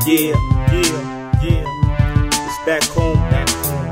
Yeah, yeah, yeah. It's back home, man.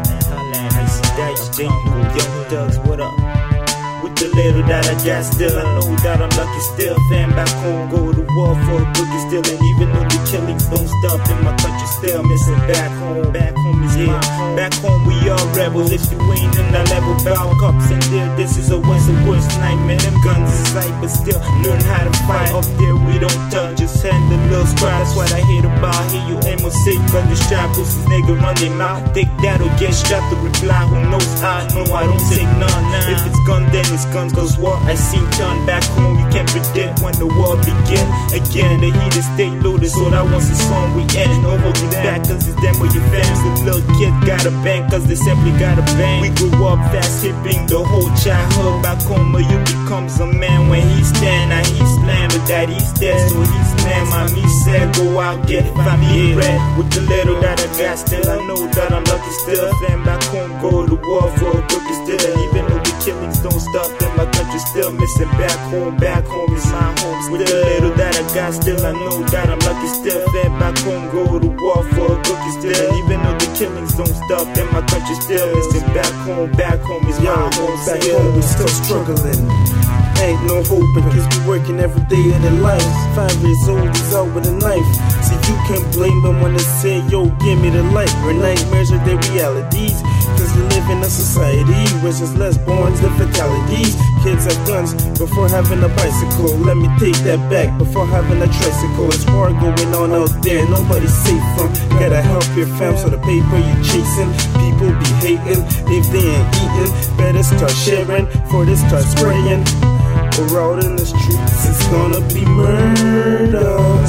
Icy Dice, Young Thugs, what up? With the little that I got still, I know that I'm lucky still. Fan back home, go to war for a cookie still. And even though the killings don't stop in my country still, missing back home. Back home is my home. Back home we are rebels. If you ain't in that level, bow cups and there, this is a once the worst nightmare. Them guns inside, but still learn how to fight. Up there we don't touch, just hand the little scrap. That's what I hate about here. You ain't more sick, cause the strap pussies nigga run their mouth. Take that or get strapped to reply. Who knows? I know I don't take none. If it's gun, then it's guns, cause war I see done. Back home you can't predict when the war begin. Again, the heat is stay loaded, so that once the song we end. No holding back, cause it's them with your fans. The little kid got a bang, cause they simply got a bang. We grew up fast, hipping the whole childhood. Back home where you becomes a man when he's stand. Now he's playing, but daddy's dead, so he's man. Mommy said, go out, get it, find me bread. With the little that I got still, I know that I'm lucky still. Fan back home, go to war for a cookie still. And even though the killings don't stop in my country, still missing back home. Back home is my home. With the little that I got still, I know that I'm lucky still. Fan back home, go to war for a cookie still. And even though the killings don't stop in my country, still missing back home. Back home is my home. Back home we still struggling. Ain't no hope because we working every day of their lives. 5 years old, he's out with a knife. See, you can't blame them when they say, yo, give me the light. Where nightmares are their realities. Cause we live in a society where there's less borns than fatalities. Kids have guns before having a bicycle. Let me take that back, before having a tricycle. It's war going on out there, nobody's safe from. Gotta help your fam, so the paper you chasing. People be hating if they ain't eating. Better start sharing, for they start spraying. We're out in the streets, it's gonna be murder.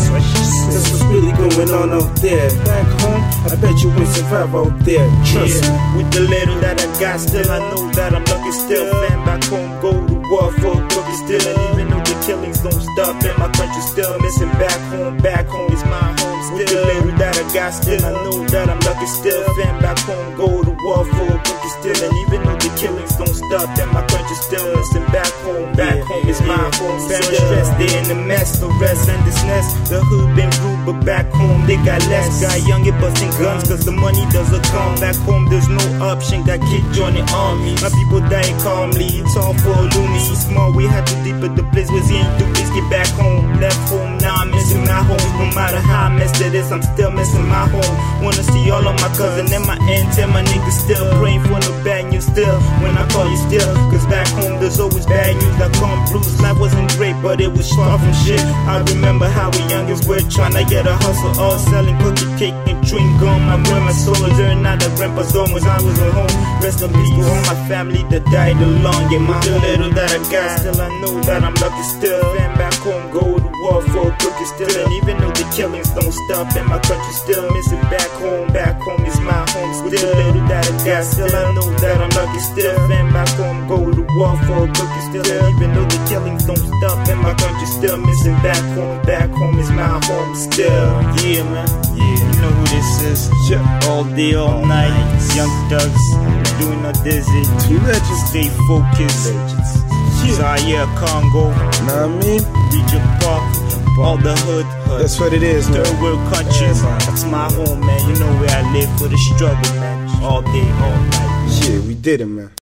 That's what's really going on out there. Back home, I bet you will survive out there. Trust me. With the little that I got still, I know that I'm lucky still. Fan back home, go to war for a cookie still. And even though the killings don't stop in my country, still missing back home. Back home is my home still. With the little that I got still, I know that I'm lucky still. Fan back home, go to war for a cookie still. And even though the killings don't stop in my country, still missing back home. Back home is my home. Family stress, they in the mess, the rest and this nest. The hood been rude, but back home they got less. Got younger busting guns, cause the money doesn't come. Back home there's no option, got kicked joining army. My people dying calmly, it's all for a loony. Small, we had to deep at the place where he ain't do this. Get back home, left home, now I'm missing my home. No matter how I messed it is, I'm still missing my home. Wanna see all of my cousins and my aunts and my niggas still. Praying for no bad news still, when I call you still. Cause back home there's always bad news that come through. Life wasn't great, but it was far from shit. I remember how we youngest were trying to get a hustle, all selling cookie cake and chewing gum. My grandma sold learned out of grandpa's home when I was at home. Rest in peace to all my family that died along. Yeah, my little that I got still, I know that I'm lucky still. Fan back home, go to war for a cookie still. And even though the killings don't stop in my country, still missing back home. Back home is my home still. With the little that I got still, I know that I'm lucky still. Fan back home, go to war for a cookie still. And even though the killings don't stop in my country, still missing back home. Back home is my home still. Yeah, man. Yeah, you know who this is. All day, all night. Young Thugs doing a dizzy. Two legends. Stay focused. Zaire, Congo. Know what I mean? Regent Park. All the hood. That's what it is, man. Third world countries. That's my home, man. You know where I live for the struggle, man. All day, all night. Yeah, we did it, man.